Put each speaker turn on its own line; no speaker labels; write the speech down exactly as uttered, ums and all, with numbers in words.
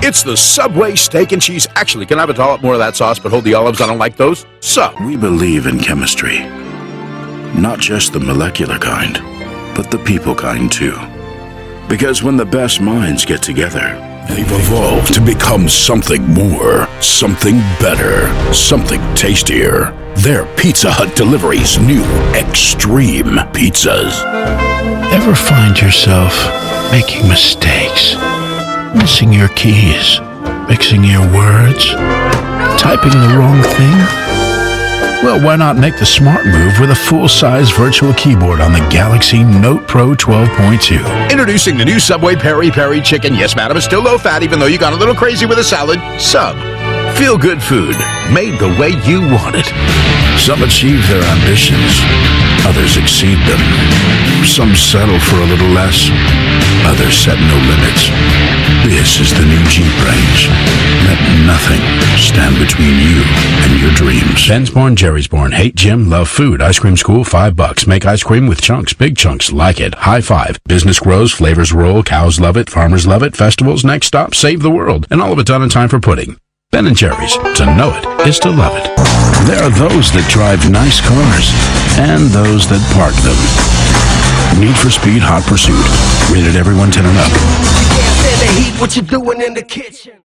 It's the Subway steak and cheese. Actually, can I have a dollop more of that sauce, but hold the olives? I don't like those. Sub.
We believe in chemistry. Not just the molecular kind, but the people kind too. Because when the best minds get together, they've evolved to become something more, something better, something tastier. They're Pizza Hut Delivery's new Extreme Pizzas.
Ever find yourself making mistakes? Missing your keys? Mixing your words? Typing the wrong thing? Well, why not make the smart move with a full-size virtual keyboard on the Galaxy Note Pro twelve point two.
Introducing the new Subway Peri Peri Chicken. Yes, madam, it's still low-fat, even though you got a little crazy with a salad. Sub. Feel good food, made the way you want it.
Some achieve their ambitions. Others exceed them. Some settle for a little less. Others set no limits. This is the new Jeep range. Let nothing stand between you and your dreams.
Ben's born, Jerry's born. Hate gym, love food. Ice cream school, five bucks. Make ice cream with chunks, big chunks. Like it. High five. Business grows, flavors roll. Cows love it, farmers love it. Festivals, next stop, save the world. And all of it done in time for pudding. Ben and Jerry's. To know it is to love it. There are those that drive nice cars and those that park them. Need for Speed Hot Pursuit. Rated everyone ten and up.
What you doing in the kitchen?